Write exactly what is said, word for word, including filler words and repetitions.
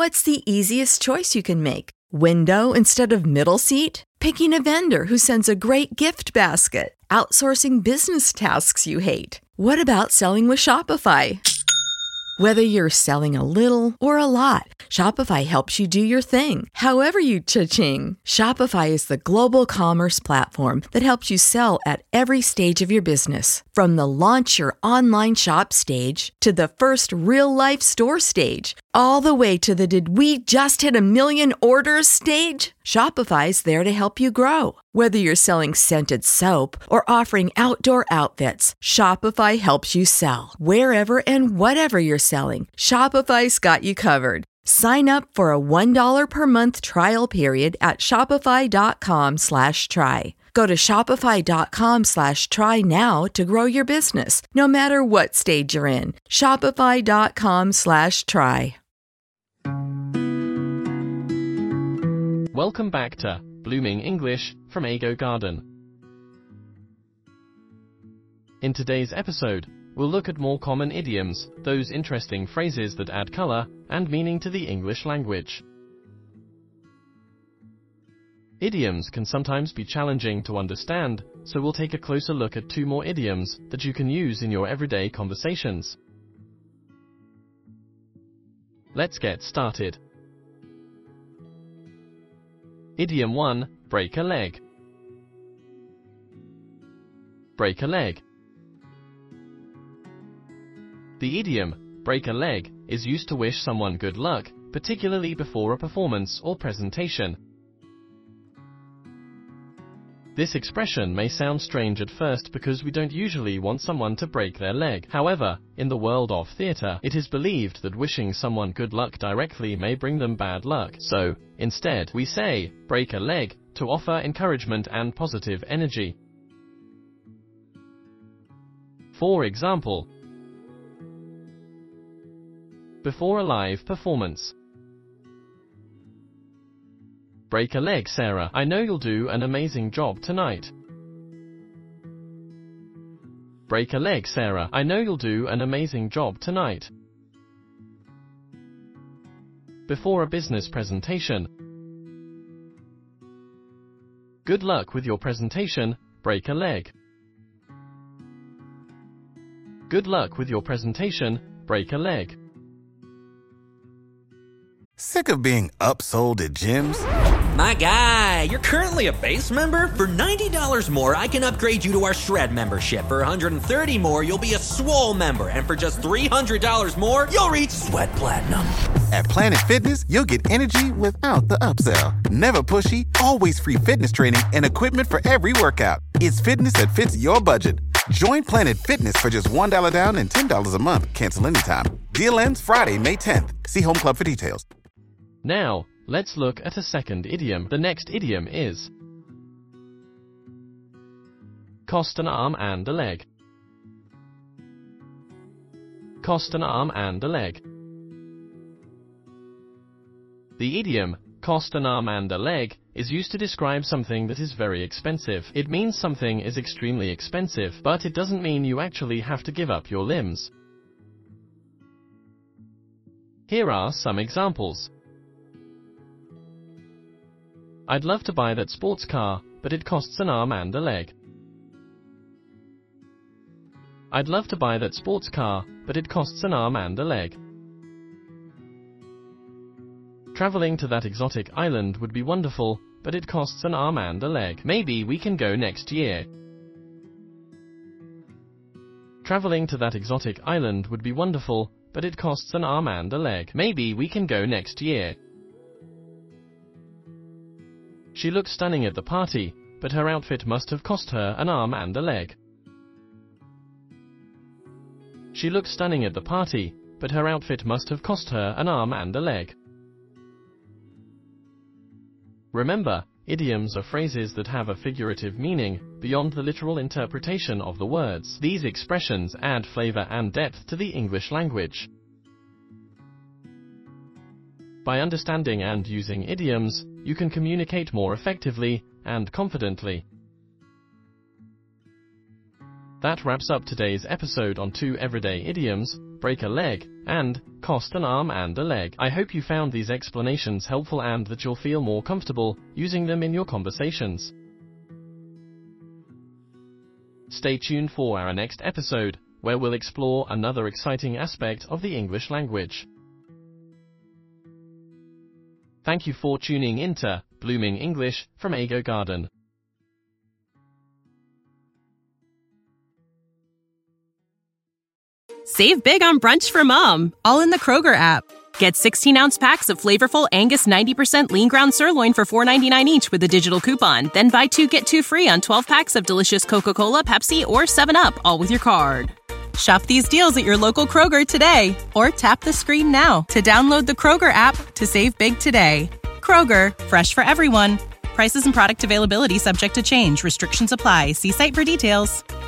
What's the easiest choice you can make? Window instead of middle seat? Picking a vendor who sends a great gift basket? Outsourcing business tasks you hate? What about selling with Shopify? Whether you're selling a little or a lot, Shopify helps you do your thing, however you cha-ching. Shopify is the global commerce platform that helps you sell at every stage of your business. From the launch your online shop stage to the first real-life store stage, all the way to the did we just hit a million orders stage. Shopify's there to help you grow. Whether you're selling scented soap or offering outdoor outfits, Shopify helps you sell. Wherever and whatever you're selling, Shopify's got you covered. Sign up for a one dollar per month trial period at shopify.com slash try. Go to shopify.com slash try now to grow your business, no matter what stage you're in. Shopify.com slash try. Welcome back to Blooming English from Ago Garden. In today's episode, we'll look at more common idioms, those interesting phrases that add color and meaning to the English language. Idioms can sometimes be challenging to understand, so we'll take a closer look at two more idioms that you can use in your everyday conversations. Let's get started. Idiom one, break a leg. Break a leg. The idiom, break a leg, is used to wish someone good luck, particularly before a performance or presentation. This expression may sound strange at first because we don't usually want someone to break their leg. However, in the world of theater, it is believed that wishing someone good luck directly may bring them bad luck. So, instead, we say, break a leg, to offer encouragement and positive energy. For example, before a live performance. Break a leg, Sarah. I know you'll do an amazing job tonight. Break a leg, Sarah. I know you'll do an amazing job tonight. Before a business presentation. Good luck with your presentation. Break a leg. Good luck with your presentation. Break a leg. Sick of being upsold at gyms? My guy, you're currently a base member? For ninety dollars more, I can upgrade you to our Shred membership. For one hundred thirty dollars more, you'll be a Swole member. And for just three hundred dollars more, you'll reach Sweat Platinum. At Planet Fitness, you'll get energy without the upsell. Never pushy, always free fitness training and equipment for every workout. It's fitness that fits your budget. Join Planet Fitness for just one dollar down and ten dollars a month. Cancel anytime. Deal ends Friday, May tenth. See Home Club for details. Now, let's look at a second idiom. The next idiom is cost an arm and a leg. Cost an arm and a leg. The idiom, cost an arm and a leg, is used to describe something that is very expensive. It means something is extremely expensive, but it doesn't mean you actually have to give up your limbs. Here are some examples. I'd love to buy that sports car, but it costs an arm and a leg. I'd love to buy that sports car, but it costs an arm and a leg. Traveling to that exotic island would be wonderful, but it costs an arm and a leg. Maybe we can go next year. Traveling to that exotic island would be wonderful, but it costs an arm and a leg. Maybe we can go next year. She looked stunning at the party, but her outfit must have cost her an arm and a leg. She looked stunning at the party, but her outfit must have cost her an arm and a leg. Remember, idioms are phrases that have a figurative meaning, beyond the literal interpretation of the words. These expressions add flavor and depth to the English language. By understanding and using idioms, you can communicate more effectively and confidently. That wraps up today's episode on two everyday idioms. break a leg, and cost an arm and a leg. I hope you found these explanations helpful and that you'll feel more comfortable using them in your conversations. Stay tuned for our next episode, where we'll explore another exciting aspect of the English language. Thank you for tuning into Blooming English from Ego Garden. Save big on brunch for mom, all in the Kroger app. Get sixteen-ounce packs of flavorful Angus ninety percent lean ground sirloin for four ninety-nine each with a digital coupon. Then buy two, get two free on twelve packs of delicious Coca-Cola, Pepsi, or seven up, all with your card. Shop these deals at your local Kroger today, or tap the screen now to download the Kroger app to save big today. Kroger, fresh for everyone. Prices and product availability subject to change. Restrictions apply. See site for details.